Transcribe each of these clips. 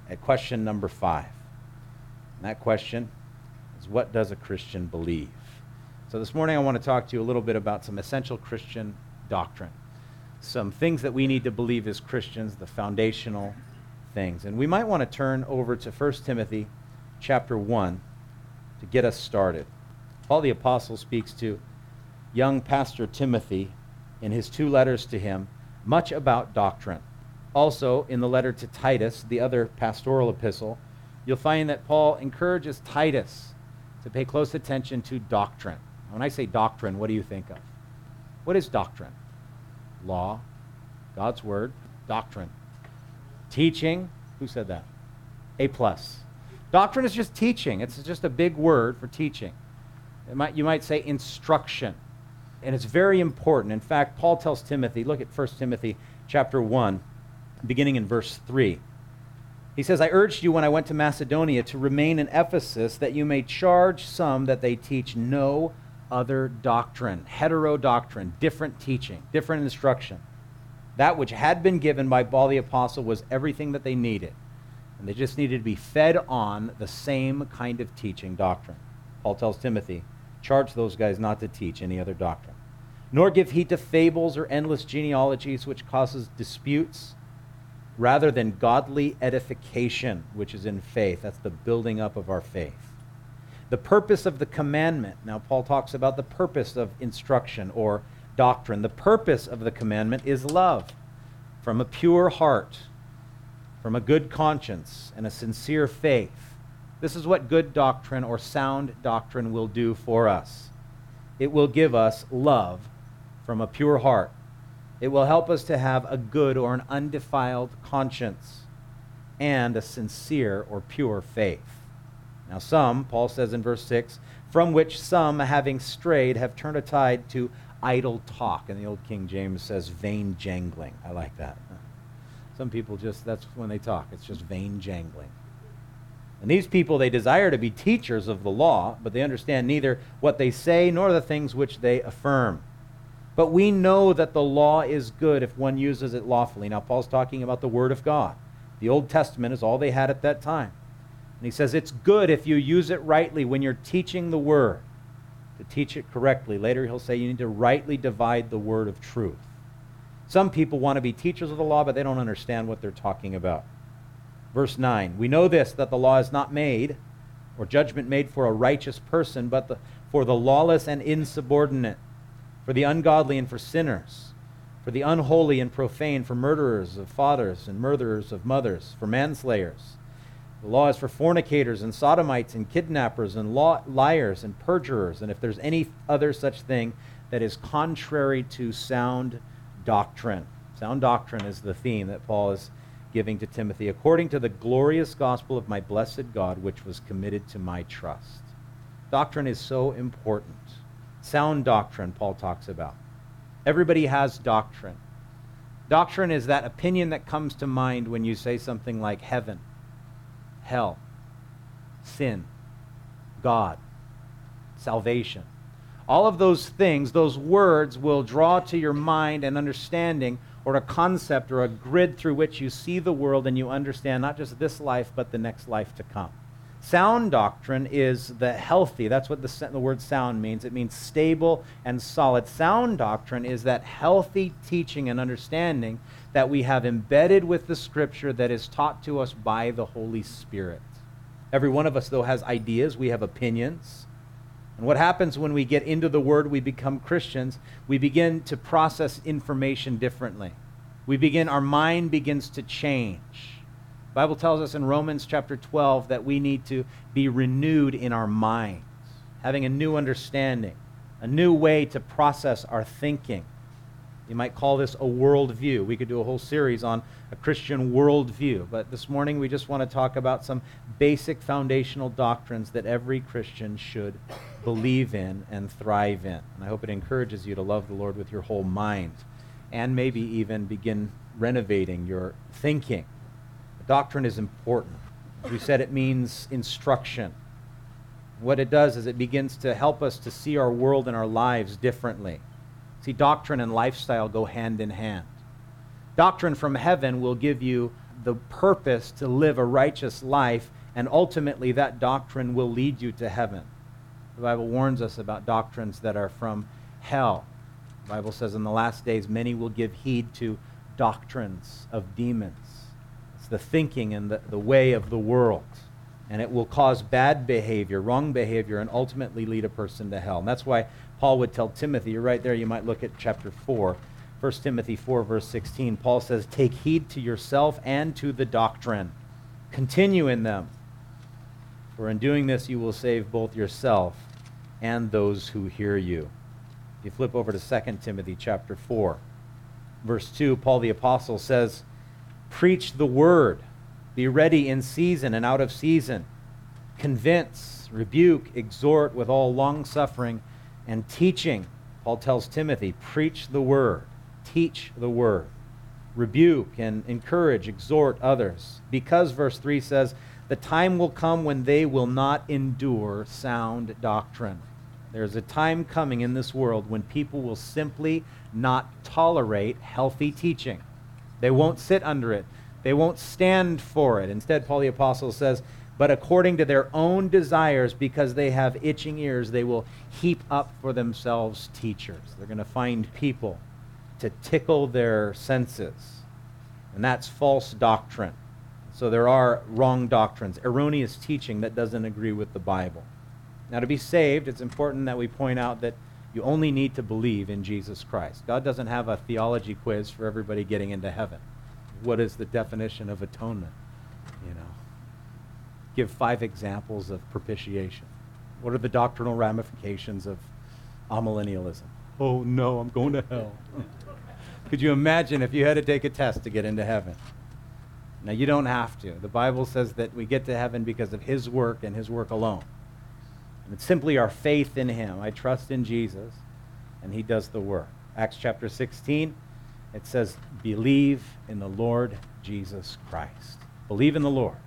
at question number 5. And that question is, what does a Christian believe? So this morning I want to talk to you a little bit about some essential Christian doctrine, some things that we need to believe as Christians, the foundational things. And we might want to turn over to 1 Timothy chapter 1 to get us started. Paul the Apostle speaks to young Pastor Timothy in his 2 letters to him much about doctrine. Also, in the letter to Titus, the other pastoral epistle, you'll find that Paul encourages Titus to pay close attention to doctrine. When I say doctrine, what do you think of? What is doctrine? Law, God's word, doctrine. Teaching, who said that? A+. Doctrine is just teaching. It's just a big word for teaching. You might say instruction. And it's very important. In fact, Paul tells Timothy, look at 1 Timothy chapter 1, beginning in verse 3. He says, I urged you when I went to Macedonia to remain in Ephesus, that you may charge some that they teach no other doctrine, heterodoctrine, different teaching, different instruction. That which had been given by Paul the Apostle was everything that they needed. And they just needed to be fed on the same kind of teaching doctrine. Paul tells Timothy, charge those guys not to teach any other doctrine, nor give heed to fables or endless genealogies which causes disputes, rather than godly edification, which is in faith. That's the building up of our faith. The purpose of the commandment. Now, Paul talks about the purpose of instruction or doctrine. The purpose of the commandment is love from a pure heart, from a good conscience, and a sincere faith. This is what good doctrine or sound doctrine will do for us. It will give us love from a pure heart. It will help us to have a good or an undefiled conscience and a sincere or pure faith. Now some, Paul says in verse 6, from which some, having strayed, have turned aside to idle talk. And the old King James says vain jangling. I like that. Some people that's when they talk. It's just vain jangling. And these people, they desire to be teachers of the law, but they understand neither what they say nor the things which they affirm. But we know that the law is good if one uses it lawfully. Now, Paul's talking about the Word of God. The Old Testament is all they had at that time. And he says it's good if you use it rightly when you're teaching the Word, to teach it correctly. Later he'll say you need to rightly divide the word of truth. Some people want to be teachers of the law, but they don't understand what they're talking about. Verse 9, we know this, that the law is not made, or judgment made for a righteous person, but for the lawless and insubordinate, for the ungodly and for sinners, for the unholy and profane, for murderers of fathers and murderers of mothers, for manslayers. The law is for fornicators and sodomites and kidnappers and liars and perjurers, and if there's any other such thing that is contrary to sound doctrine. Sound doctrine is the theme that Paul is giving to Timothy, according to the glorious gospel of my blessed God, which was committed to my trust. Doctrine is so important. Sound doctrine, Paul talks about. Everybody has doctrine. Doctrine is that opinion that comes to mind when you say something like heaven, hell, sin, God, salvation. All of those things, those words will draw to your mind an understanding or a concept or a grid through which you see the world and you understand not just this life but the next life to come. Sound doctrine is the healthy. That's what the word sound means. It means stable and solid. Sound doctrine is that healthy teaching and understanding that we have embedded with the Scripture that is taught to us by the Holy Spirit. Every one of us, though, has ideas. We have opinions. And what happens when we get into the Word, we become Christians, we begin to process information differently. Our mind begins to change. The Bible tells us in Romans chapter 12 that we need to be renewed in our minds, having a new understanding, a new way to process our thinking. You might call this a worldview. We could do a whole series on a Christian worldview, but this morning we just want to talk about some basic foundational doctrines that every Christian should believe in and thrive in. And I hope it encourages you to love the Lord with your whole mind and maybe even begin renovating your thinking. Doctrine is important. As we said, it means instruction. What it does is it begins to help us to see our world and our lives differently. See, doctrine and lifestyle go hand in hand. Doctrine from heaven will give you the purpose to live a righteous life, and ultimately that doctrine will lead you to heaven. The Bible warns us about doctrines that are from hell. The Bible says in the last days many will give heed to doctrines of demons. It's the thinking and the way of the world. And it will cause bad behavior, wrong behavior, and ultimately lead a person to hell. And that's why Paul would tell Timothy, you're right there, you might look at chapter 4, 1 Timothy 4, verse 16. Paul says, take heed to yourself and to the doctrine. Continue in them. For in doing this you will save both yourself and those who hear you. If you flip over to 2 Timothy chapter 4, verse 2, Paul the Apostle says, preach the word. Be ready in season and out of season. Convince, rebuke, exhort with all long-suffering and teaching. Paul tells Timothy, preach the word, teach the word, rebuke and encourage, exhort others. Because, verse 3 says, the time will come when they will not endure sound doctrine. There's a time coming in this world when people will simply not tolerate healthy teaching. They won't sit under it. They won't stand for it. Instead, Paul the Apostle says, but according to their own desires, because they have itching ears, they will heap up for themselves teachers. They're going to find people to tickle their senses. And that's false doctrine. So there are wrong doctrines, erroneous teaching that doesn't agree with the Bible. Now, to be saved, it's important that we point out that you only need to believe in Jesus Christ. God doesn't have a theology quiz for everybody getting into heaven. What is the definition of atonement? Give 5 examples of propitiation. What are the doctrinal ramifications of amillennialism? Oh no, I'm going to hell. Could you imagine if you had to take a test to get into heaven? Now, you don't have to. The Bible says that we get to heaven because of His work and His work alone. And it's simply our faith in Him. I trust in Jesus, and He does the work. Acts chapter 16, it says, believe in the Lord Jesus Christ. Believe in the Lord.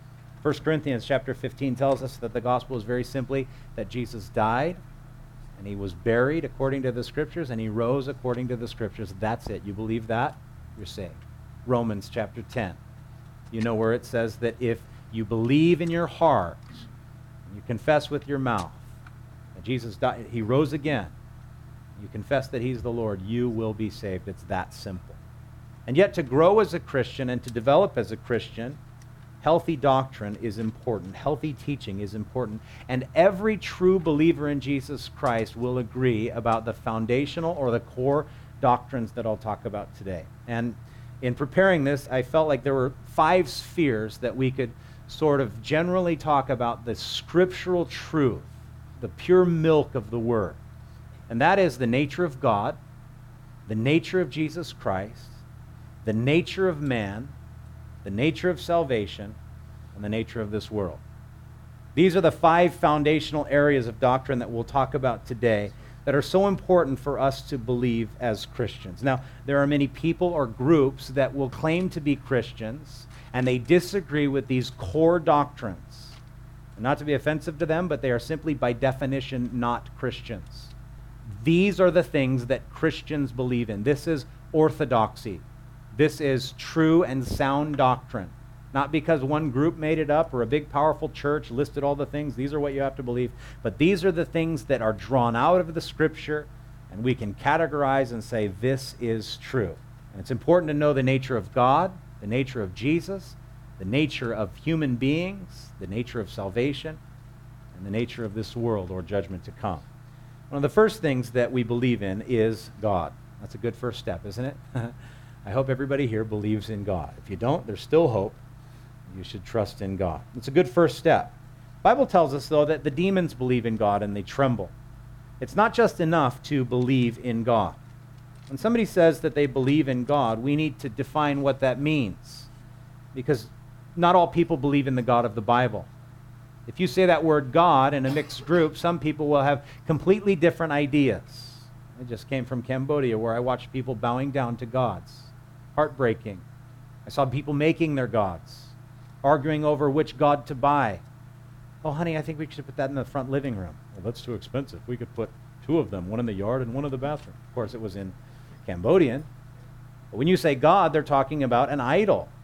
1 Corinthians chapter 15 tells us that the gospel is very simply that Jesus died, and He was buried according to the Scriptures, and He rose according to the Scriptures. That's it. You believe that? You're saved. Romans chapter 10. You know where it says that if you believe in your heart, you confess with your mouth that Jesus died, He rose again, you confess that He's the Lord, you will be saved. It's that simple. And yet to grow as a Christian and to develop as a Christian, healthy doctrine is important. Healthy teaching is important. And every true believer in Jesus Christ will agree about the foundational or the core doctrines that I'll talk about today. And in preparing this, I felt like there were 5 spheres that we could sort of generally talk about the scriptural truth, the pure milk of the Word. And that is the nature of God, the nature of Jesus Christ, the nature of man, the nature of salvation, and the nature of this world. These are the 5 foundational areas of doctrine that we'll talk about today that are so important for us to believe as Christians. Now, there are many people or groups that will claim to be Christians, and they disagree with these core doctrines. Not to be offensive to them, but they are simply by definition not Christians. These are the things that Christians believe in. This is orthodoxy. This is true and sound doctrine. Not because one group made it up or a big powerful church listed all the things. These are what you have to believe. But these are the things that are drawn out of the Scripture, and we can categorize and say this is true. And it's important to know the nature of God, the nature of Jesus, the nature of human beings, the nature of salvation, and the nature of this world or judgment to come. One of the first things that we believe in is God. That's a good first step, isn't it? I hope everybody here believes in God. If you don't, there's still hope. You should trust in God. It's a good first step. The Bible tells us, though, that the demons believe in God and they tremble. It's not just enough to believe in God. When somebody says that they believe in God, we need to define what that means, because not all people believe in the God of the Bible. If you say that word God in a mixed group, some people will have completely different ideas. I just came from Cambodia, where I watched people bowing down to gods. Heartbreaking. I saw people making their gods, arguing over which god to buy. Oh, honey, I think we should put that in the front living room. Well, that's too expensive. We could put 2 of them, one in the yard and one in the bathroom. Of course, it was in Cambodian. But when you say God, they're talking about an idol.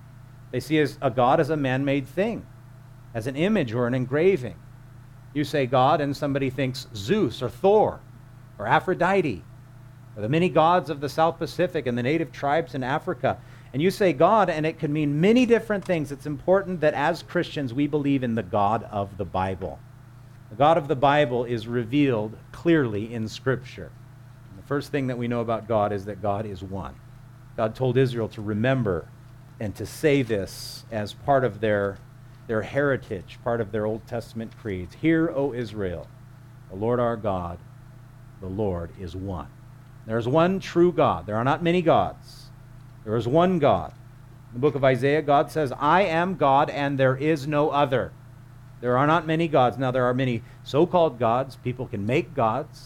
They see a God as a man-made thing, as an image or an engraving. You say God, and somebody thinks Zeus or Thor or Aphrodite or the many gods of the South Pacific and the native tribes in Africa. And you say God, and it can mean many different things. It's important that as Christians we believe in the God of the Bible. The God of the Bible is revealed clearly in Scripture. And the first thing that we know about God is that God is one. God told Israel to remember and to say this as part of their heritage, part of their Old Testament creeds. Hear, O Israel, the Lord our God, the Lord is one. There is one true God. There are not many gods. There is one God. In the book of Isaiah, God says, I am God and there is no other. There are not many gods. Now, there are many so-called gods. People can make gods.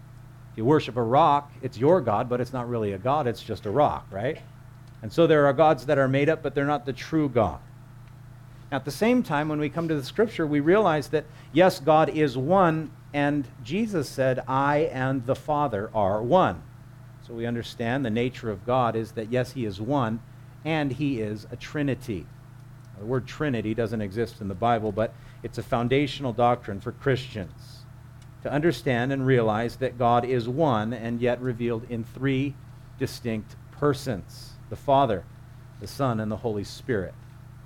If you worship a rock, it's your God, but it's not really a god. It's just a rock, right? And so there are gods that are made up, but they're not the true God. At the same time, when we come to the Scripture, we realize that, yes, God is one, and Jesus said, I and the Father are one. So we understand the nature of God is that, yes, He is one, and He is a Trinity. The word Trinity doesn't exist in the Bible, but it's a foundational doctrine for Christians to understand and realize that God is one and yet revealed in three distinct persons: the Father, the Son, and the Holy Spirit.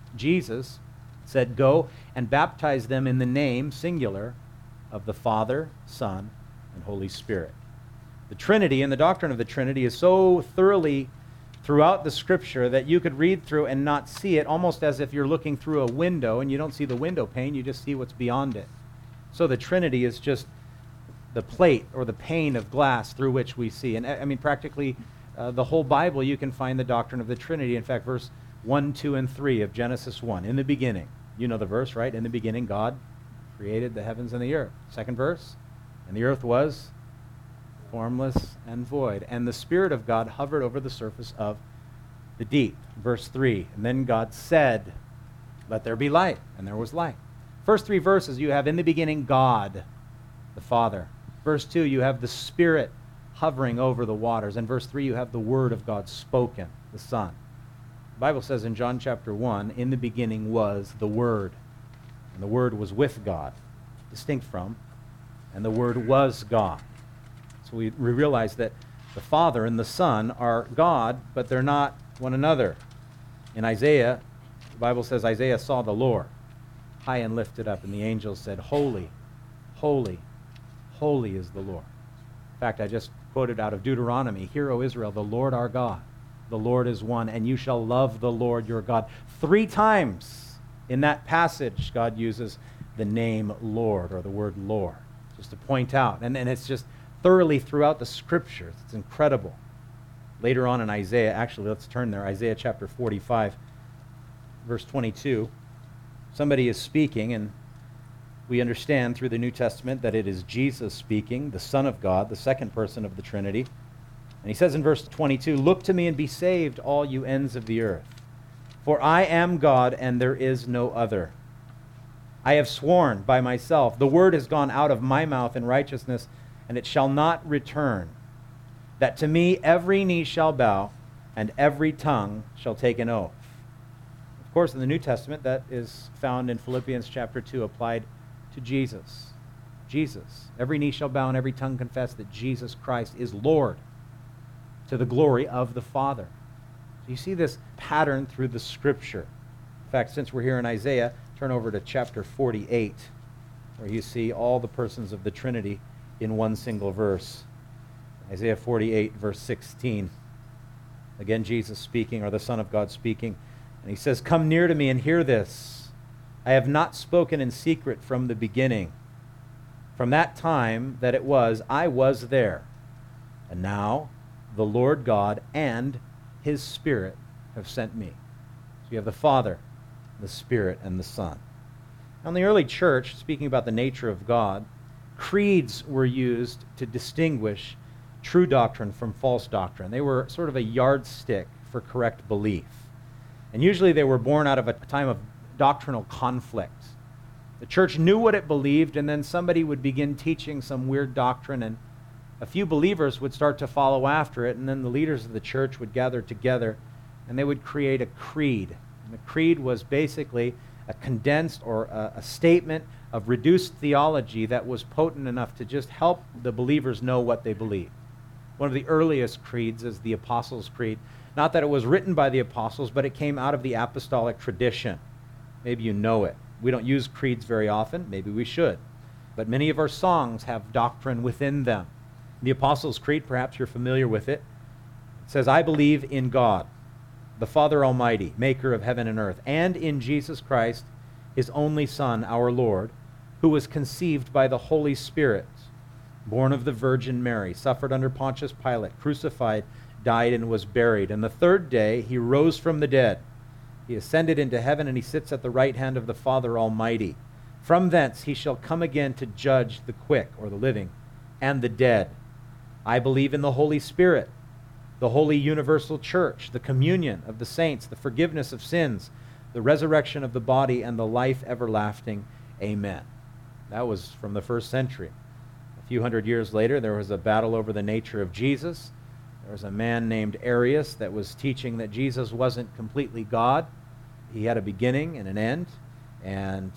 Jesus said, go and baptize them in the name, singular, of the Father, Son, and Holy Spirit. The Trinity and the doctrine of the Trinity is so thoroughly throughout the Scripture that you could read through and not see it, almost as if you're looking through a window and you don't see the window pane, you just see what's beyond it. So the Trinity is just the plate or the pane of glass through which we see. And I mean, practically the whole Bible, you can find the doctrine of the Trinity. In fact, verse 1, 2, and 3 of Genesis 1, in the beginning. You know the verse, right? In the beginning, God created the heavens and the earth. Second verse, and the earth was formless and void, and the Spirit of God hovered over the surface of the deep. Verse 3, and then God said, let there be light, and there was light. First three verses, you have in the beginning God, the Father. Verse 2, you have the Spirit hovering over the waters. And verse 3, you have the Word of God spoken, the Son. The Bible says in John chapter 1, in the beginning was the Word, and the Word was with God, distinct from, and the Word was God. So we realize that the Father and the Son are God, but they're not one another. In Isaiah, the Bible says Isaiah saw the Lord high and lifted up, and the angels said, holy, holy, holy is the Lord. In fact, I just quoted out of Deuteronomy, hear, O Israel, the Lord our God, the Lord is one, and you shall love the Lord your God. 3 times in that passage, God uses the name Lord, or the word Lord, just to point out. And it's just thoroughly throughout the Scriptures. It's incredible. Later on in Isaiah, actually, let's turn there, Isaiah chapter 45, verse 22. Somebody is speaking, and we understand through the New Testament that it is Jesus speaking, the Son of God, the second person of the Trinity. And he says in verse 22, look to me and be saved, all you ends of the earth. For I am God, and there is no other. I have sworn by myself, the word has gone out of my mouth in righteousness, and it shall not return, that to me every knee shall bow, and every tongue shall take an oath. Of course, in the New Testament, that is found in Philippians chapter 2, applied to Jesus. Jesus. Every knee shall bow, and every tongue confess that Jesus Christ is Lord, to the glory of the Father. So you see this pattern through the Scripture. In fact, since we're here in Isaiah, turn over to chapter 48, where you see all the persons of the Trinity in one single verse. Isaiah 48, verse 16. Again, Jesus speaking, or the Son of God speaking. And he says, come near to me and hear this. I have not spoken in secret from the beginning. From that time that it was, I was there. And now the Lord God and His Spirit have sent me. So you have the Father, the Spirit, and the Son. Now in the early church, speaking about the nature of God, creeds were used to distinguish true doctrine from false doctrine. They were sort of a yardstick for correct belief. And usually they were born out of a time of doctrinal conflict. The church knew what it believed, and then somebody would begin teaching some weird doctrine, and a few believers would start to follow after it, and then the leaders of the church would gather together, and they would create a creed And the creed was basically a condensed or a statement of reduced theology that was potent enough to just help the believers know what they believed. One of the earliest creeds is the Apostles' Creed. Not that it was written by the apostles, but it came out of the apostolic tradition. Maybe you know it. We don't use creeds very often. Maybe we should. But many of our songs have doctrine within them. The Apostles' Creed, perhaps you're familiar with it. It says, I believe in God, the Father Almighty, maker of heaven and earth, and in Jesus Christ, his only Son, our Lord, who was conceived by the Holy Spirit, born of the Virgin Mary, suffered under Pontius Pilate, crucified, died, and was buried. And the third day he rose from the dead. He ascended into heaven, and he sits at the right hand of the Father Almighty. From thence he shall come again to judge the quick, or the living, and the dead. I believe in the Holy Spirit, the holy universal church, the communion of the saints, the forgiveness of sins, the resurrection of the body, and the life everlasting. Amen. That was from the first century. A few hundred years later, there was a battle over the nature of Jesus. There was a man named Arius that was teaching that Jesus wasn't completely God. He had a beginning and an end, and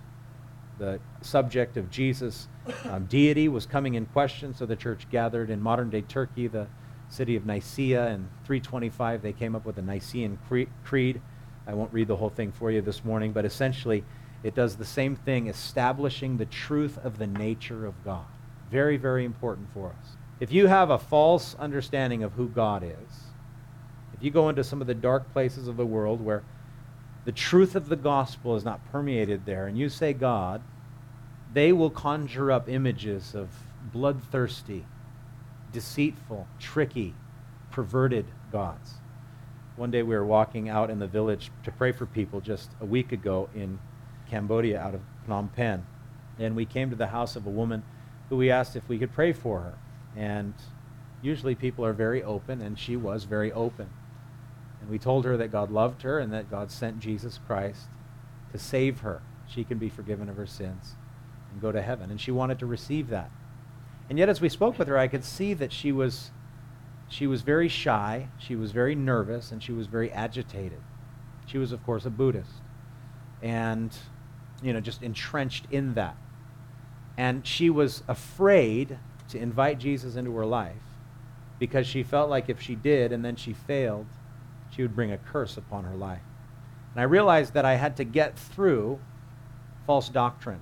the subject of Jesus' deity was coming in question, so the church gathered in modern-day Turkey, the city of Nicaea. In 325, they came up with the Nicene Creed. I won't read the whole thing for you this morning, but essentially it does the same thing, establishing the truth of the nature of God. Very, very important for us. If you have a false understanding of who God is, if you go into some of the dark places of the world where the truth of the gospel is not permeated there, and you say God, they will conjure up images of bloodthirsty, deceitful, tricky, perverted gods. One day we were walking out in the village to pray for people just a week ago in Cambodia out of Phnom Penh. And we came to the house of a woman who we asked if we could pray for her. And usually people are very open, and she was very open. And we told her that God loved her and that God sent Jesus Christ to save her. She can be forgiven of her sins and go to heaven. And she wanted to receive that. And yet as we spoke with her, I could see that she was very shy, she was very nervous, and she was very agitated. She was, of course, a Buddhist. And, just entrenched in that. And she was afraid to invite Jesus into her life because she felt like if she did and then she failed, she would bring a curse upon her life. And I realized that I had to get through false doctrine,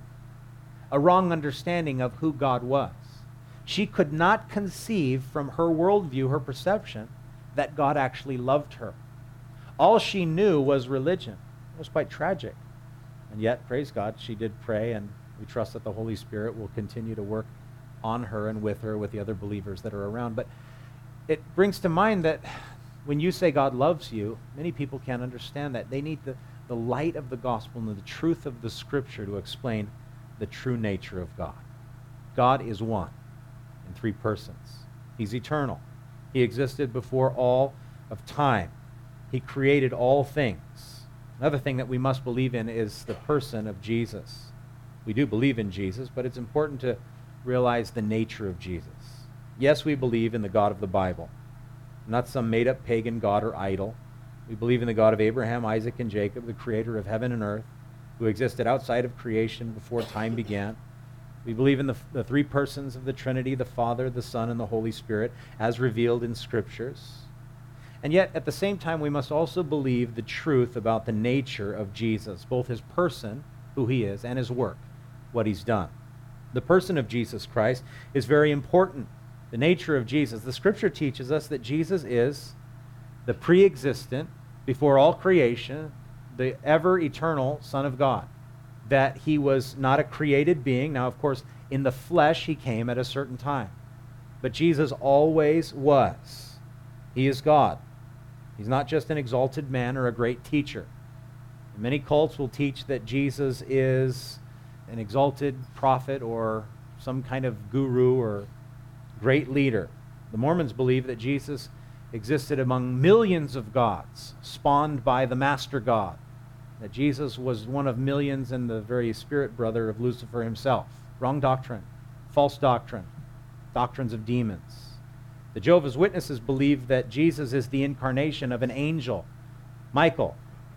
a wrong understanding of who God was. She could not conceive from her worldview, her perception, that God actually loved her. All she knew was religion. It was quite tragic. And yet, praise God, she did pray, and we trust that the Holy Spirit will continue to work on her and with her, with the other believers that are around. But it brings to mind that when you say God loves you, many people can't understand that. They need the light of the gospel and the truth of the Scripture to explain the true nature of God. God is one in three persons. He's eternal. He existed before all of time. He created all things. Another thing that we must believe in is the person of Jesus. We do believe in Jesus, but it's important to realize the nature of Jesus. Yes, we believe in the God of the Bible, not some made-up pagan god or idol. We believe in the God of Abraham, Isaac, and Jacob, the creator of heaven and earth, who existed outside of creation before time began. We believe in the three persons of the Trinity, the Father, the Son, and the Holy Spirit, as revealed in Scriptures. And yet, at the same time, we must also believe the truth about the nature of Jesus, both his person, who he is, and his work, what he's done. The person of Jesus Christ is very important. The nature of Jesus. The Scripture teaches us that Jesus is the pre-existent, before all creation, the ever-eternal Son of God. That he was not a created being. Now, of course, in the flesh, he came at a certain time. But Jesus always was. He is God. He's not just an exalted man or a great teacher. Many cults will teach that Jesus is an exalted prophet or some kind of guru or great leader. The Mormons believe that Jesus existed among millions of gods, spawned by the master god. That Jesus was one of millions and the very spirit brother of Lucifer himself. Wrong doctrine, false doctrine, doctrines of demons. The Jehovah's Witnesses believe that Jesus is the incarnation of an angel, Michael,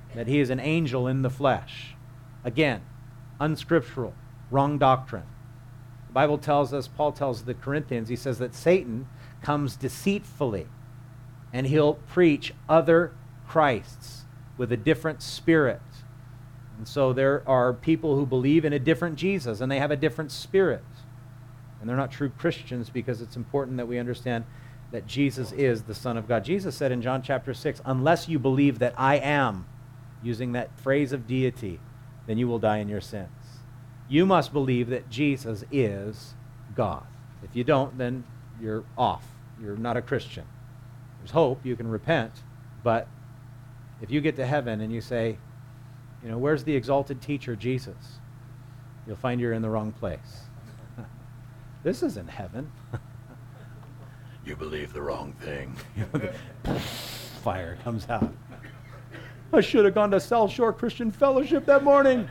that he is an angel in the flesh. Again, unscriptural, wrong doctrine. The Bible tells us, Paul tells the Corinthians, he says that Satan comes deceitfully, and he'll preach other Christs with a different spirit. And so there are people who believe in a different Jesus, and they have a different spirit. And they're not true Christians, because it's important that we understand that Jesus is the Son of God. Jesus said in John chapter 6, unless you believe that I am, using that phrase of deity, then you will die in your sins. You must believe that Jesus is God. If you don't, then you're off. You're not a Christian. There's hope. You can repent. But if you get to heaven and you say, where's the exalted teacher, Jesus? You'll find you're in the wrong place. This isn't heaven. You believe the wrong thing. Fire comes out. I should have gone to South Shore Christian Fellowship that morning.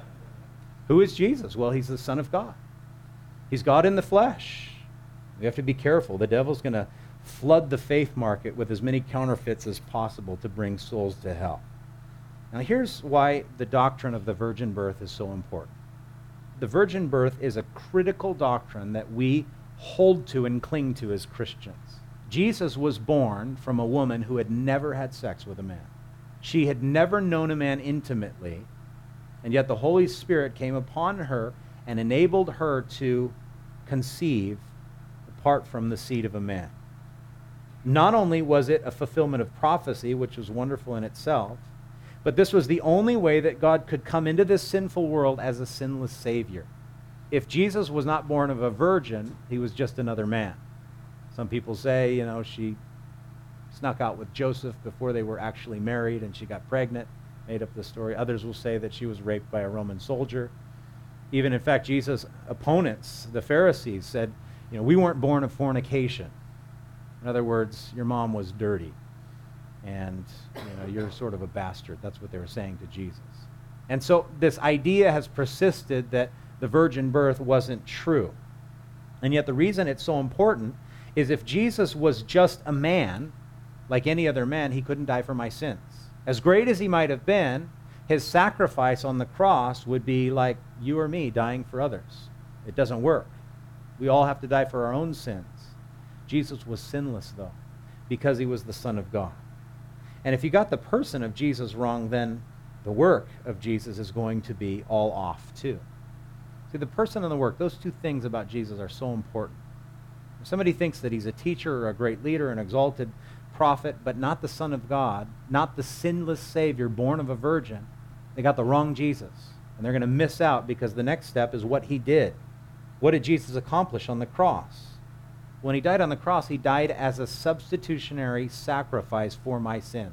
Who is Jesus? Well, he's the Son of God. He's God in the flesh. We have to be careful. The devil's going to flood the faith market with as many counterfeits as possible to bring souls to hell. Now, here's why the doctrine of the virgin birth is so important. The virgin birth is a critical doctrine that we hold to and cling to as Christians. Jesus was born from a woman who had never had sex with a man. She had never known a man intimately, and yet the Holy Spirit came upon her and enabled her to conceive apart from the seed of a man. Not only was it a fulfillment of prophecy, which was wonderful in itself, but this was the only way that God could come into this sinful world as a sinless Savior. If Jesus was not born of a virgin, he was just another man. Some people say, she snuck out with Joseph before they were actually married and she got pregnant, made up the story. Others will say that she was raped by a Roman soldier. Even, in fact, Jesus' opponents, the Pharisees, said, we weren't born of fornication. In other words, your mom was dirty, and you're sort of a bastard. That's what they were saying to Jesus. And so this idea has persisted that the virgin birth wasn't true. And yet the reason it's so important is if Jesus was just a man, like any other man, he couldn't die for my sins. As great as he might have been, his sacrifice on the cross would be like you or me dying for others. It doesn't work. We all have to die for our own sins. Jesus was sinless, though, because he was the Son of God. And if you got the person of Jesus wrong, then the work of Jesus is going to be all off, too. See, the person and the work, those two things about Jesus are so important. If somebody thinks that he's a teacher or a great leader, an exalted prophet, but not the Son of God, not the sinless Savior born of a virgin, they got the wrong Jesus. And they're going to miss out because the next step is what he did. What did Jesus accomplish on the cross? When he died on the cross, he died as a substitutionary sacrifice for my sins.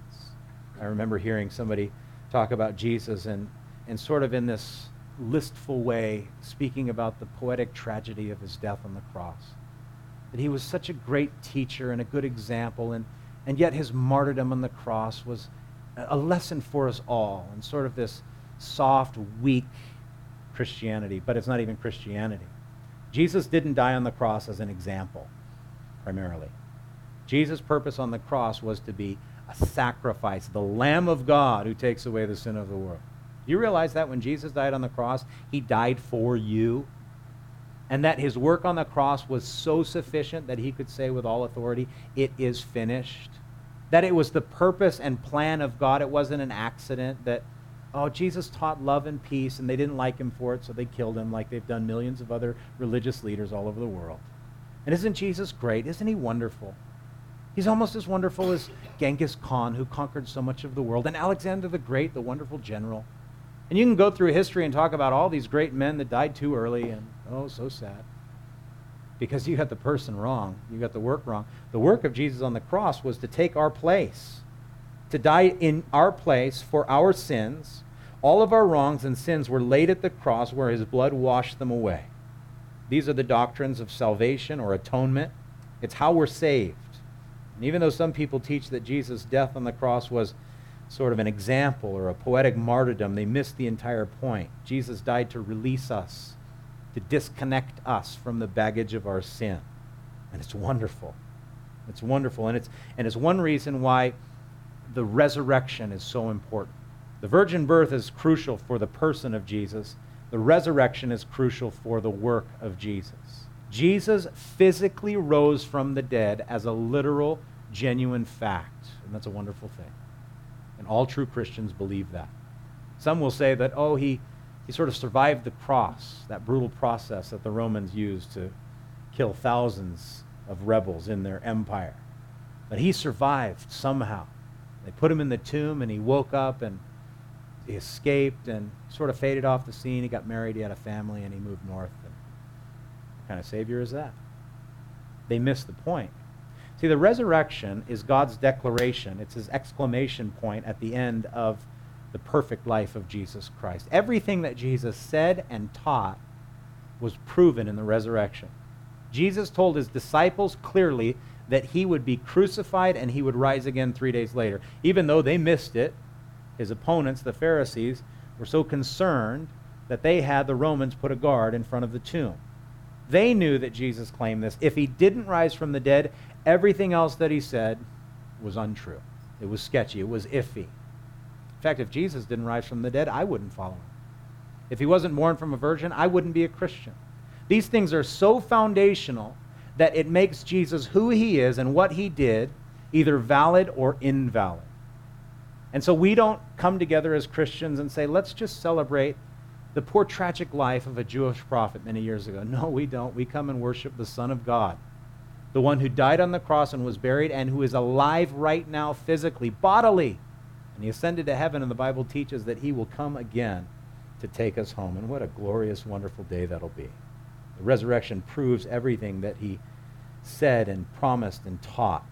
I remember hearing somebody talk about Jesus and sort of in this listful way, speaking about the poetic tragedy of his death on the cross. That he was such a great teacher and a good example, and yet his martyrdom on the cross was a lesson for us all, and sort of this soft, weak Christianity, but it's not even Christianity. Jesus didn't die on the cross as an example, primarily. Jesus' purpose on the cross was to be a sacrifice, the Lamb of God who takes away the sin of the world. Do you realize that when Jesus died on the cross, he died for you? And that his work on the cross was so sufficient that he could say with all authority, it is finished? That it was the purpose and plan of God. It wasn't an accident that, Jesus taught love and peace, and they didn't like him for it, so they killed him like they've done millions of other religious leaders all over the world. And isn't Jesus great? Isn't he wonderful? He's almost as wonderful as Genghis Khan, who conquered so much of the world, and Alexander the Great, the wonderful general. And you can go through history and talk about all these great men that died too early, and so sad. Because you got the person wrong. You got the work wrong. The work of Jesus on the cross was to take our place, to die in our place for our sins. All of our wrongs and sins were laid at the cross where his blood washed them away. These are the doctrines of salvation or atonement. It's how we're saved. And even though some people teach that Jesus' death on the cross was sort of an example or a poetic martyrdom, they miss the entire point. Jesus died to release us, to disconnect us from the baggage of our sin. And it's wonderful. It's wonderful. And it's one reason why the resurrection is so important. The virgin birth is crucial for the person of Jesus. The resurrection is crucial for the work of Jesus. Jesus physically rose from the dead as a literal, genuine fact. And that's a wonderful thing. And all true Christians believe that. Some will say that, he sort of survived the cross, that brutal process that the Romans used to kill thousands of rebels in their empire. But he survived somehow. They put him in the tomb, and he woke up, and he escaped and sort of faded off the scene. He got married, he had a family, and he moved north. And what kind of Savior is that? They missed the point. See, the resurrection is God's declaration. It's his exclamation point at the end of the perfect life of Jesus Christ. Everything that Jesus said and taught was proven in the resurrection. Jesus told his disciples clearly that he would be crucified and he would rise again 3 days later. Even though they missed it, his opponents, the Pharisees, were so concerned that they had the Romans put a guard in front of the tomb. They knew that Jesus claimed this. If he didn't rise from the dead, everything else that he said was untrue. It was sketchy. It was iffy. In fact, if Jesus didn't rise from the dead, I wouldn't follow him. If he wasn't born from a virgin, I wouldn't be a Christian. These things are so foundational that it makes Jesus who he is and what he did either valid or invalid. And so we don't come together as Christians and say, let's just celebrate the poor tragic life of a Jewish prophet many years ago. No, we don't. We come and worship the Son of God, the one who died on the cross and was buried and who is alive right now physically, bodily. And he ascended to heaven, and the Bible teaches that he will come again to take us home. And what a glorious, wonderful day that'll be. The resurrection proves everything that he said and promised and taught.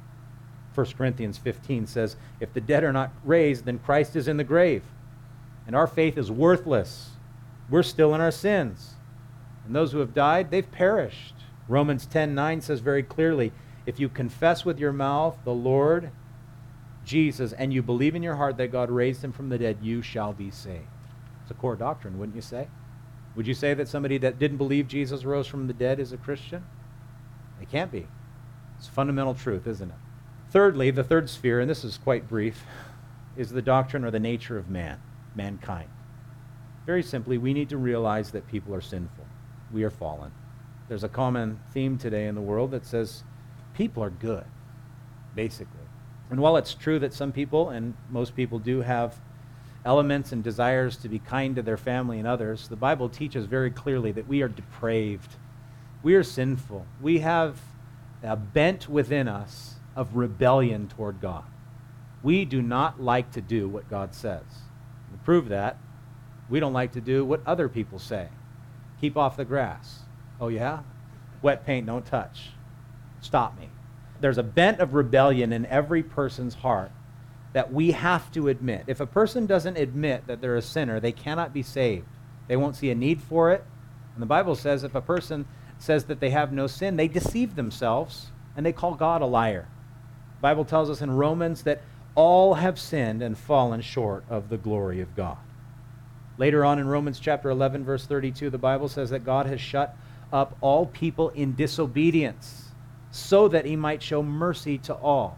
1 Corinthians 15 says, if the dead are not raised, then Christ is in the grave, and our faith is worthless. We're still in our sins. And those who have died, they've perished. Romans 10:9 says very clearly, if you confess with your mouth the Lord Jesus, and you believe in your heart that God raised him from the dead, you shall be saved. It's a core doctrine, wouldn't you say? Would you say that somebody that didn't believe Jesus rose from the dead is a Christian? They can't be. It's fundamental truth, isn't it? Thirdly, the third sphere, and this is quite brief, is the doctrine or the nature of mankind. Very simply, we need to realize that people are sinful. We are fallen. There's a common theme today in the world that says people are good, basically. And while it's true that some people, and most people do have elements and desires to be kind to their family and others, the Bible teaches very clearly that we are depraved. We are sinful. We have a bent within us of rebellion toward God. We do not like to do what God says. To prove that, we don't like to do what other people say. Keep off the grass. Oh yeah? Wet paint, don't touch. Stop me. There's a bent of rebellion in every person's heart that we have to admit. If a person doesn't admit that they're a sinner, they cannot be saved. They won't see a need for it. And the Bible says if a person says that they have no sin, they deceive themselves and they call God a liar. The Bible tells us in Romans that all have sinned and fallen short of the glory of God. Later on in Romans chapter 11, verse 32, the Bible says that God has shut up all people in disobedience so that he might show mercy to all.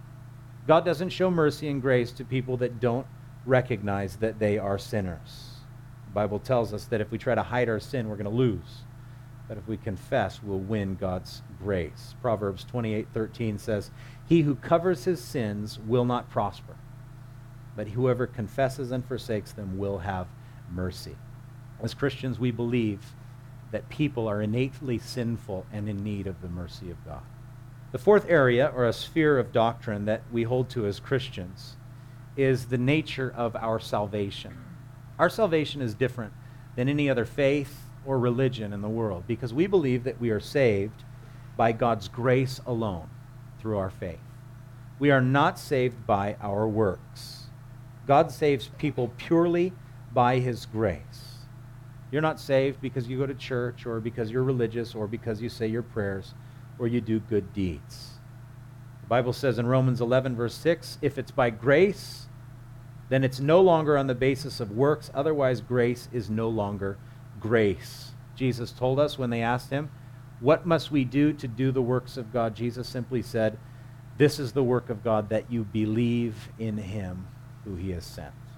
God doesn't show mercy and grace to people that don't recognize that they are sinners. The Bible tells us that if we try to hide our sin, we're going to lose. But if we confess, we'll win God's grace. Proverbs 28:13 says, he who covers his sins will not prosper, but whoever confesses and forsakes them will have mercy. As Christians, we believe that people are innately sinful and in need of the mercy of God. The fourth area, or a sphere of doctrine that we hold to as Christians, is the nature of our salvation. Our salvation is different than any other faith or religion in the world because we believe that we are saved by God's grace alone through our faith. We are not saved by our works. God saves people purely by his grace. You're not saved because you go to church or because you're religious or because you say your prayers or you do good deeds. The Bible says in Romans 11, verse 6, if it's by grace, then it's no longer on the basis of works. Otherwise, grace is no longer grace. Jesus told us when they asked him, what must we do to do the works of God? Jesus simply said, this is the work of God, that you believe in him who he has sent.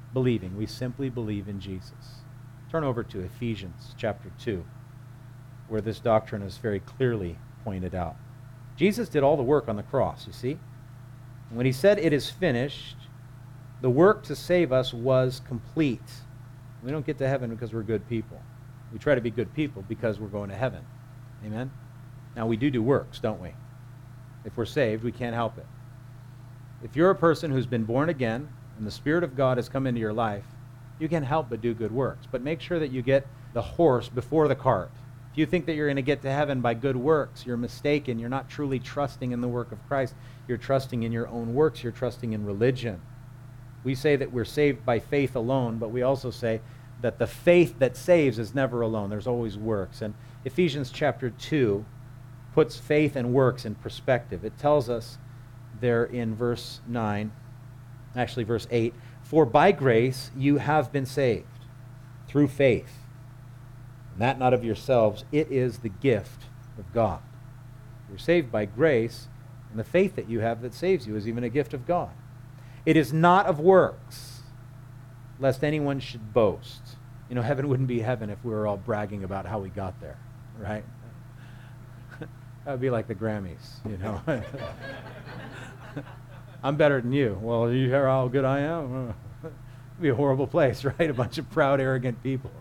believing. We simply believe in Jesus. Turn over to Ephesians chapter 2, where this doctrine is very clearly pointed out. Jesus did all the work on the cross, you see. When he said it is finished, the work to save us was complete. We don't get to heaven because we're good people. We try to be good people because we're going to heaven. Amen? Now, we do works, don't we? If we're saved, we can't help it. If you're a person who's been born again and the Spirit of God has come into your life, you can't help but do good works. But make sure that you get the horse before the cart. If you think that you're going to get to heaven by good works, you're mistaken. You're not truly trusting in the work of Christ. You're trusting in your own works. You're trusting in religion. We say that we're saved by faith alone, but we also say that the faith that saves is never alone. There's always works. And Ephesians chapter 2 puts faith and works in perspective. It tells us there in verse 9, actually verse 8, "For by grace you have been saved, through faith. And that not of yourselves, it is the gift of God." You're saved by grace, and the faith that you have that saves you is even a gift of God. "It is not of works, lest anyone should boast." You know, heaven wouldn't be heaven if we were all bragging about how we got there, right? That would be like the Grammys, you know. I'm better than you. Well, you hear how good I am? It'd be a horrible place, right? A bunch of proud, arrogant people.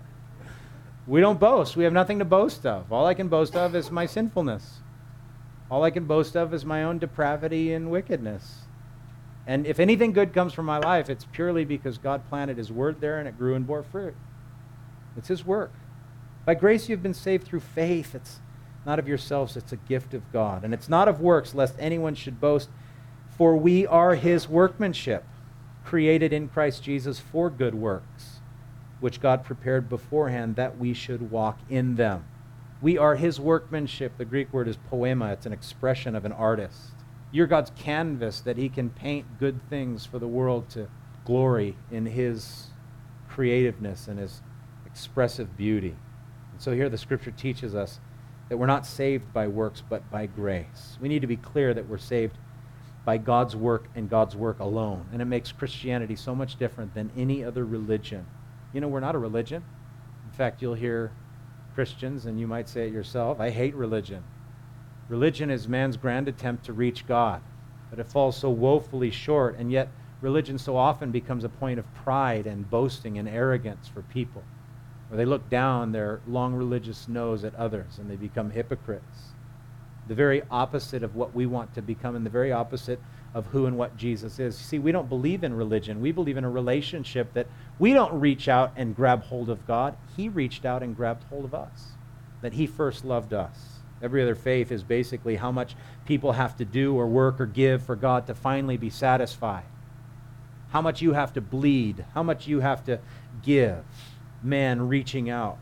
We don't boast. We have nothing to boast of. All I can boast of is my sinfulness. All I can boast of is my own depravity and wickedness. And if anything good comes from my life, it's purely because God planted His word there and it grew and bore fruit. It's His work. By grace you've been saved through faith. It's not of yourselves, it's a gift of God. And it's not of works, lest anyone should boast. For we are His workmanship, created in Christ Jesus for good works, which God prepared beforehand that we should walk in them. We are His workmanship. The Greek word is poema. It's an expression of an artist. You're God's canvas that He can paint good things for the world to glory in His creativeness and His expressive beauty. And so here the Scripture teaches us that we're not saved by works, but by grace. We need to be clear that we're saved by God's work and God's work alone. And it makes Christianity so much different than any other religion. You know, we're not a religion. In fact, you'll hear Christians, and you might say it yourself, I hate religion. Religion is man's grand attempt to reach God, but it falls so woefully short, and yet religion so often becomes a point of pride and boasting and arrogance for people, where they look down their long religious nose at others and they become hypocrites. The very opposite of what we want to become and the very opposite of who and what Jesus is. See, we don't believe in religion. We believe in a relationship that we don't reach out and grab hold of God. He reached out and grabbed hold of us, that He first loved us. Every other faith is basically how much people have to do or work or give for God to finally be satisfied. How much you have to bleed, how much you have to give. Man reaching out.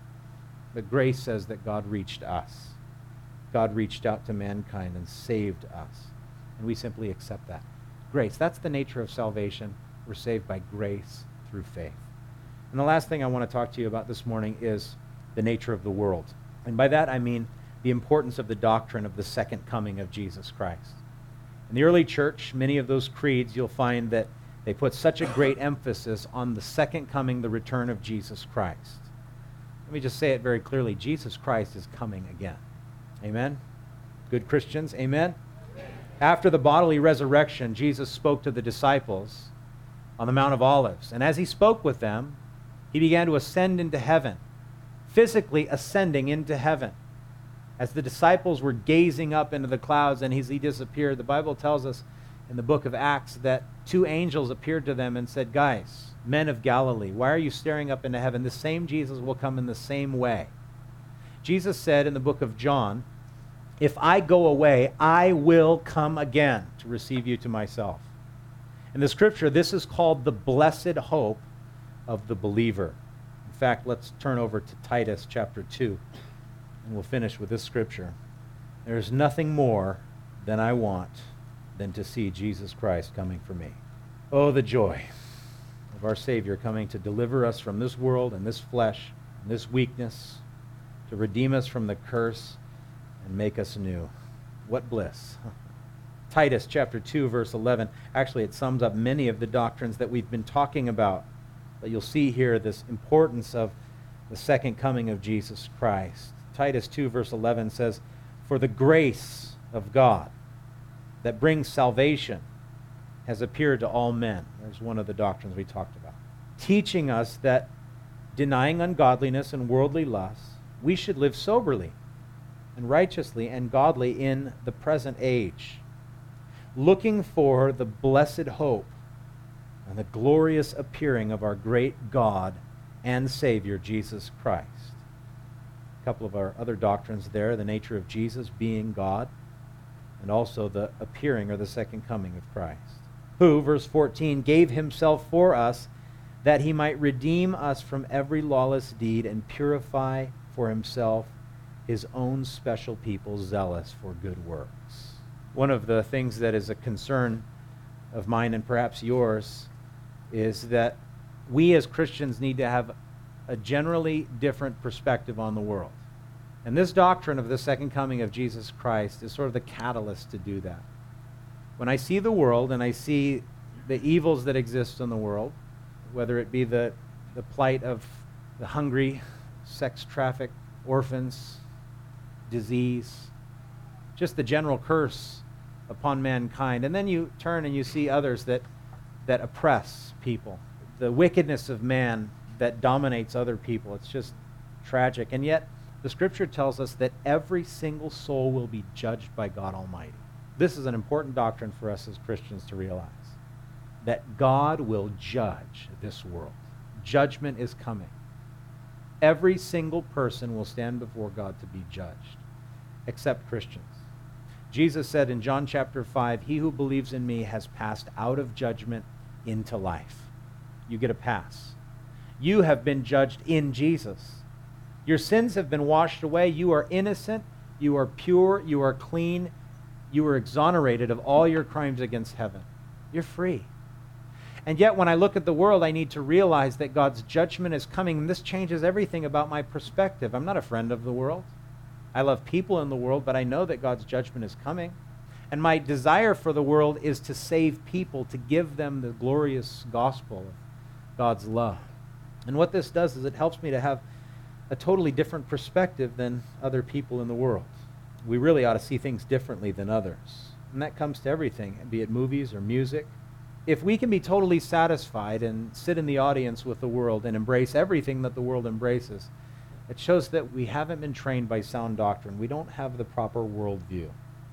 But grace says that God reached us. God reached out to mankind and saved us. And we simply accept that. Grace, that's the nature of salvation. We're saved by grace through faith. And the last thing I want to talk to you about this morning is the nature of the world. And by that I mean the importance of the doctrine of the second coming of Jesus Christ. In the early church, many of those creeds, you'll find that they put such a great emphasis on the second coming, the return of Jesus Christ. Let me just say it very clearly. Jesus Christ is coming again. Amen? Good Christians, amen? Amen? After the bodily resurrection, Jesus spoke to the disciples on the Mount of Olives. And as He spoke with them, He began to ascend into heaven, physically ascending into heaven. As the disciples were gazing up into the clouds and as He disappeared, the Bible tells us in the book of Acts that two angels appeared to them and said, guys, men of Galilee, why are you staring up into heaven? The same Jesus will come in the same way. Jesus said in the book of John, if I go away, I will come again to receive you to myself. In the Scripture, this is called the blessed hope of the believer. In fact, let's turn over to Titus chapter 2, and we'll finish with this Scripture. There is nothing more than I want than to see Jesus Christ coming for me. Oh, the joy of our Savior coming to deliver us from this world and this flesh and this weakness, to redeem us from the curse and make us new. What bliss. Titus chapter 2, verse 11. Actually, it sums up many of the doctrines that we've been talking about. But you'll see here this importance of the second coming of Jesus Christ. Titus 2 verse 11 says, "For the grace of God that brings salvation has appeared to all men." There's one of the doctrines we talked about. Teaching us that denying ungodliness and worldly lusts, we should live soberly and righteously and godly in the present age, looking for the blessed hope and the glorious appearing of our great God and Savior, Jesus Christ. A couple of our other doctrines there, the nature of Jesus being God, and also the appearing or the second coming of Christ, who, verse 14, gave himself for us that he might redeem us from every lawless deed and purify for himself his own special people, zealous for good works. One of the things that is a concern of mine and perhaps yours is that we as Christians need to have a generally different perspective on the world. And this doctrine of the second coming of Jesus Christ is sort of the catalyst to do that. When I see the world and I see the evils that exist in the world, whether it be the plight of the hungry, sex-trafficked orphans, disease, just the general curse upon mankind, and then you turn and you see others that oppress people, the wickedness of man that dominates other people. It's just tragic. And yet, the Scripture tells us that every single soul will be judged by God Almighty. This is an important doctrine for us as Christians to realize, that God will judge this world. Judgment is coming. Every single person will stand before God to be judged, except Christians. Jesus said in John chapter 5, "He who believes in me has passed out of judgment into life." You get a pass. You have been judged in Jesus. Your sins have been washed away. You are innocent. You are pure. You are clean. You are exonerated of all your crimes against heaven. You're free. And yet when I look at the world, I need to realize that God's judgment is coming, and this changes everything about my perspective. I'm not a friend of the world. I love people in the world, but I know that God's judgment is coming. And my desire for the world is to save people, to give them the glorious gospel of God's love. And what this does is it helps me to have a totally different perspective than other people in the world. We really ought to see things differently than others. And that comes to everything, be it movies or music. If we can be totally satisfied and sit in the audience with the world and embrace everything that the world embraces, it shows that we haven't been trained by sound doctrine. We don't have the proper worldview.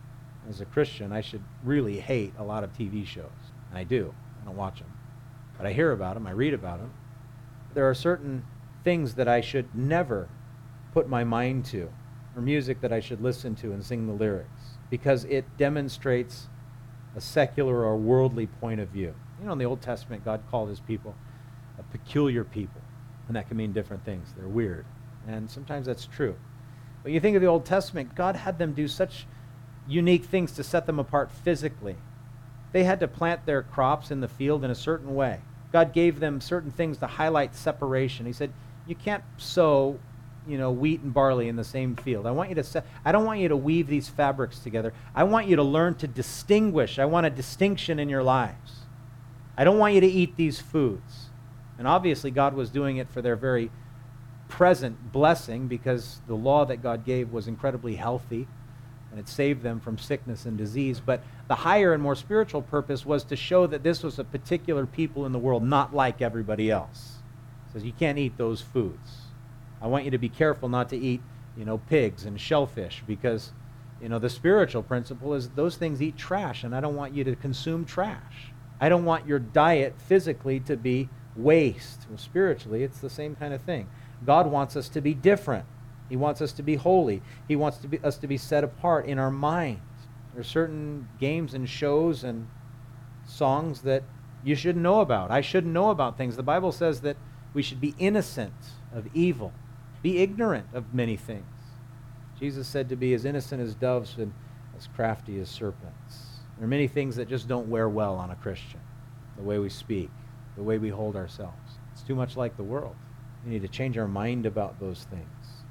As a Christian, I should really hate a lot of TV shows. And I do. I don't watch them. But I hear about them. I read about them. There are certain things that I should never put my mind to, or music that I should listen to and sing the lyrics, because it demonstrates a secular or worldly point of view. You know, in the Old Testament, God called his people a peculiar people, and that can mean different things. They're weird, and sometimes that's true. But you think of the Old Testament, God had them do such unique things to set them apart physically. They had to plant their crops in the field in a certain way. God gave them certain things to highlight separation. He said, you can't sow, wheat and barley in the same field. I don't want you to weave these fabrics together. I want you to learn to distinguish. I want a distinction in your lives. I don't want you to eat these foods. And obviously God was doing it for their very present blessing, because the law that God gave was incredibly healthy and it saved them from sickness and disease. But the higher and more spiritual purpose was to show that this was a particular people in the world, not like everybody else. It says you can't eat those foods. I want you to be careful not to eat, pigs and shellfish, because, the spiritual principle is those things eat trash, and I don't want you to consume trash. I don't want your diet physically to be waste. Well, spiritually, it's the same kind of thing. God wants us to be different. He wants us to be holy. He wants us to be set apart in our minds. There are certain games and shows and songs that you shouldn't know about. I shouldn't know about things. The Bible says that we should be innocent of evil, be ignorant of many things. Jesus said to be as innocent as doves and as crafty as serpents. There are many things that just don't wear well on a Christian. The way we speak, the way we hold ourselves. It's too much like the world. We need to change our mind about those things.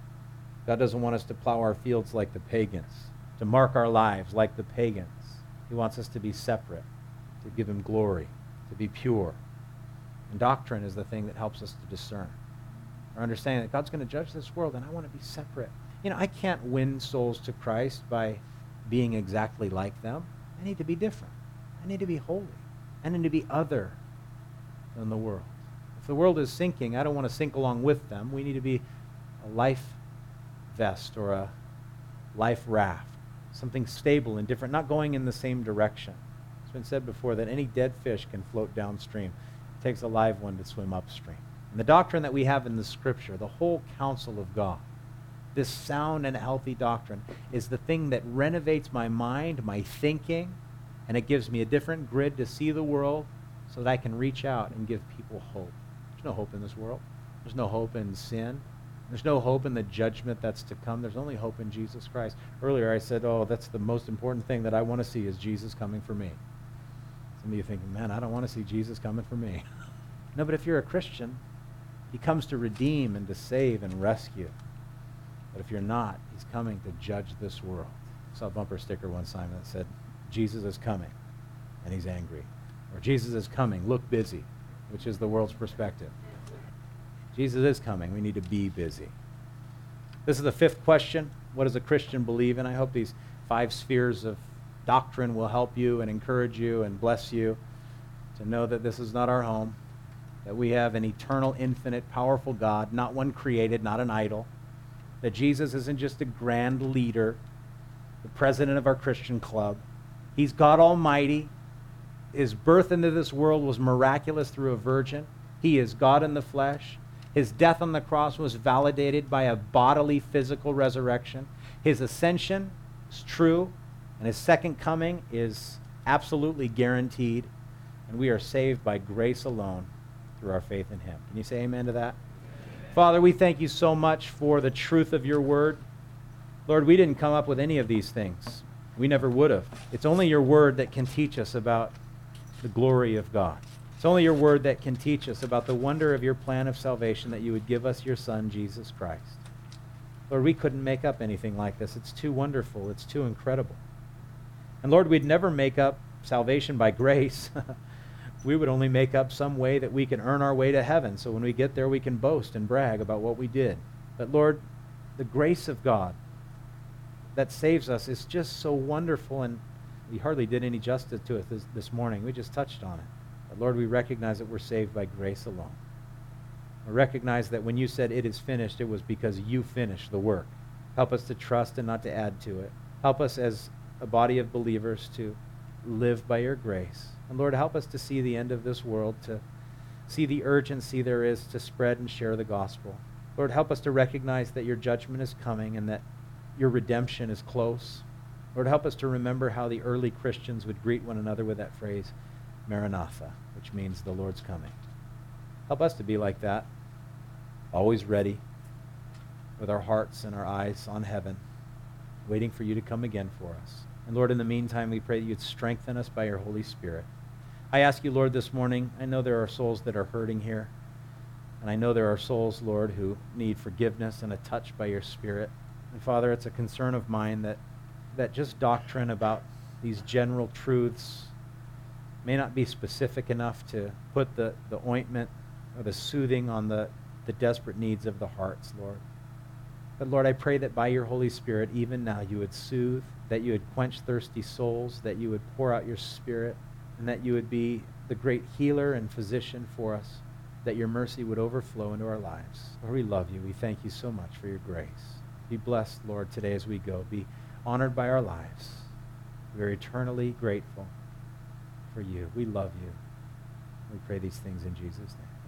God doesn't want us to plow our fields like the pagans, to mark our lives like the pagans. He wants us to be separate, to give him glory, to be pure. And doctrine is the thing that helps us to discern. Or understanding that God's going to judge this world, and I want to be separate. I can't win souls to Christ by being exactly like them. I need to be different. I need to be holy. I need to be other than the world. If the world is sinking, I don't want to sink along with them. We need to be a life vest or a life raft, something stable and different, not going in the same direction. It's been said before that any dead fish can float downstream. It takes a live one to swim upstream. And the doctrine that we have in the Scripture, the whole counsel of God, this sound and healthy doctrine, is the thing that renovates my mind, my thinking, and it gives me a different grid to see the world so that I can reach out and give people hope. There's no hope in this world. There's no hope in sin. There's no hope in the judgment that's to come. There's only hope in Jesus Christ. Earlier I said, that's the most important thing that I want to see is Jesus coming for me. Some of you thinking, man, I don't want to see Jesus coming for me. No, but if you're a Christian, he comes to redeem and to save and rescue. But if you're not, he's coming to judge this world. I saw a bumper sticker one time that said, Jesus is coming, and he's angry. Or Jesus is coming, look busy, which is the world's perspective. Jesus is coming. We need to be busy. This is the fifth question. What does a Christian believe in? I hope these 5 spheres of doctrine will help you and encourage you and bless you to know that this is not our home, that we have an eternal, infinite, powerful God, not one created, not an idol, that Jesus isn't just a grand leader, the president of our Christian club. He's God Almighty. His birth into this world was miraculous through a virgin. He is God in the flesh. His death on the cross was validated by a bodily, physical resurrection. His ascension is true, and his second coming is absolutely guaranteed, and we are saved by grace alone through our faith in him. Can you say amen to that? Amen. Father, we thank you so much for the truth of your word. Lord, we didn't come up with any of these things. We never would have. It's only your word that can teach us about the glory of God. It's only your word that can teach us about the wonder of your plan of salvation, that you would give us your Son, Jesus Christ. Lord, we couldn't make up anything like this. It's too wonderful. It's too incredible. And Lord, we'd never make up salvation by grace. We would only make up some way that we can earn our way to heaven, so when we get there we can boast and brag about what we did. But Lord, the grace of God that saves us is just so wonderful, and we hardly did any justice to it this morning. We just touched on it. But Lord, we recognize that we're saved by grace alone. We recognize that when you said it is finished, it was because you finished the work. Help us to trust and not to add to it. Help us as a body of believers to live by your grace. And Lord, help us to see the end of this world, to see the urgency there is to spread and share the gospel. Lord, help us to recognize that your judgment is coming and that your redemption is close. Lord, help us to remember how the early Christians would greet one another with that phrase, Maranatha, which means the Lord's coming. Help us to be like that, always ready, with our hearts and our eyes on heaven, waiting for you to come again for us. And Lord, in the meantime, we pray that you'd strengthen us by your Holy Spirit. I ask you, Lord, this morning, I know there are souls that are hurting here, and I know there are souls, Lord, who need forgiveness and a touch by your Spirit. And Father, it's a concern of mine that just doctrine about these general truths may not be specific enough to put the ointment or the soothing on the desperate needs of the hearts, Lord. But Lord, I pray that by your Holy Spirit, even now, you would soothe, that you would quench thirsty souls, that you would pour out your Spirit, and that you would be the great healer and physician for us, that your mercy would overflow into our lives. Lord, we love you. We thank you so much for your grace. Be blessed, Lord, today as we go. Be honored by our lives. We are eternally grateful for you. We love you. We pray these things in Jesus' name.